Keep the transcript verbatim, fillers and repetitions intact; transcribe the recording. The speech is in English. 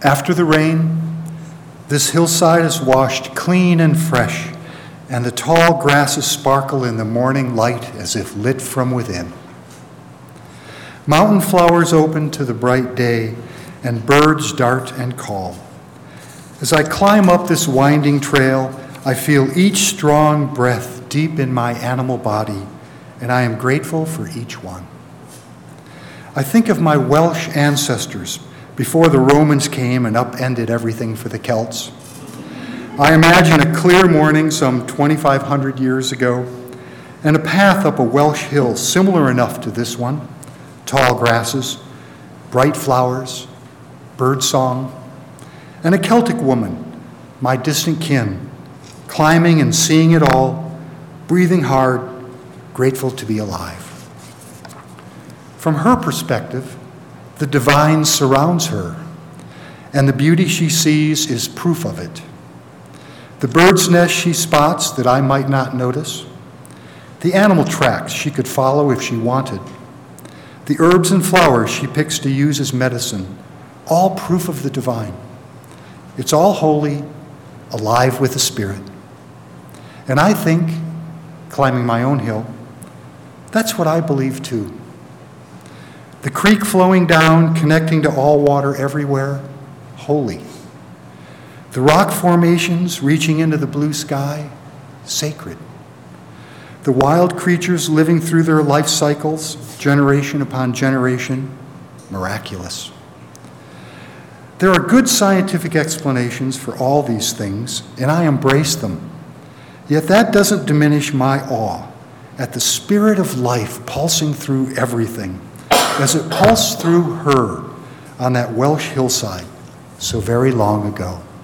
After the rain, this hillside is washed clean and fresh, and the tall grasses sparkle in the morning light as if lit from within. Mountain flowers open to the bright day, and birds dart and call. As I climb up this winding trail, I feel each strong breath deep in my animal body, and I am grateful for each one. I think of my Welsh ancestors before the Romans came and upended everything for the Celts. I imagine a clear morning some twenty-five hundred years ago, and a path up a Welsh hill similar enough to this one, tall grasses, bright flowers, bird song, and a Celtic woman, my distant kin, climbing and seeing it all, breathing hard, grateful to be alive. From her perspective, the divine surrounds her, and the beauty she sees is proof of it. The bird's nest she spots that I might not notice, the animal tracks she could follow if she wanted, the herbs and flowers she picks to use as medicine, all proof of the divine. It's all holy, alive with the Spirit. And I think, climbing my own hill, that's what I believe too. The creek flowing down, connecting to all water everywhere, holy. The rock formations reaching into the blue sky, sacred. The wild creatures living through their life cycles, generation upon generation, miraculous. There are good scientific explanations for all these things, and I embrace them. Yet that doesn't diminish my awe at the spirit of life pulsing through everything, as it pulsed through her on that Welsh hillside so very long ago.